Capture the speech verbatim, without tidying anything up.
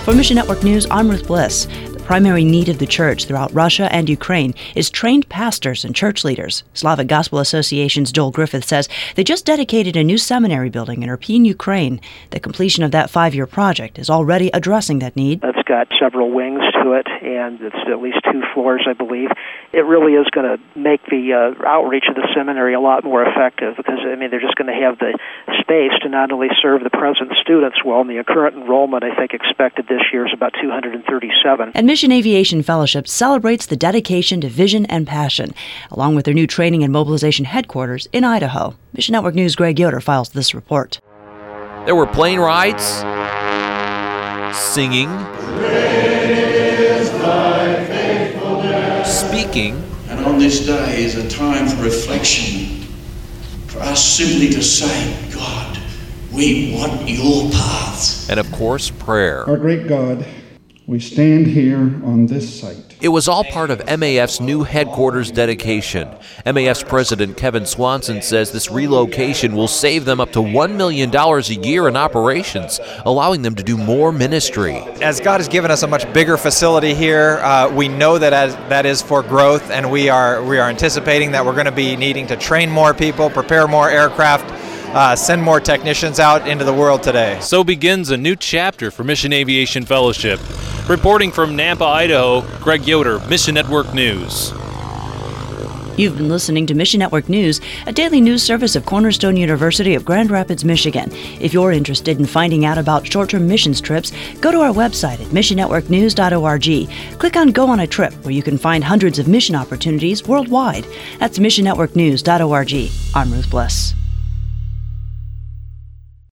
For Mission Network News, I'm Ruth Bliss. The primary need of the church throughout Russia and Ukraine is trained pastors and church leaders. Slavic Gospel Association's Joel Griffith says they just dedicated a new seminary building in Irpin, Ukraine. The completion of that five-year project is already addressing that need. It's got several wings to it, and it's at least two floors, I believe. It really is going to make the uh, outreach of the seminary a lot more effective because, I mean, they're just going to have the space to not only serve the present students well, and the current enrollment, I think, expected this year is about two hundred thirty-seven. And Mission Aviation Fellowship celebrates the dedication to vision and passion, along with their new training and mobilization headquarters in Idaho. Mission Network News' Greg Yoder files this report. There were plane rides, singing, speaking, and on this day is a time for reflection, for us simply to say, God, we want your paths. and of course, prayer. Our great God, we stand here on this site. It was all part of M A F's new headquarters dedication. M A F's president Kevin Swanson says this relocation will save them up to one million dollars a year in operations, allowing them to do more ministry. As God has given us a much bigger facility here, uh, we know that as, that is for growth, and we are we are anticipating that we're going to be needing to train more people, prepare more aircraft, Uh, send more technicians out into the world today. So begins a new chapter for Mission Aviation Fellowship. Reporting from Nampa, Idaho, Greg Yoder, Mission Network News. You've been listening to Mission Network News, a daily news service of Cornerstone University of Grand Rapids, Michigan. If you're interested in finding out about short-term missions trips, go to our website at mission network news dot org. Click on Go on a Trip, where you can find hundreds of mission opportunities worldwide. That's mission network news dot org. I'm Ruth Bliss.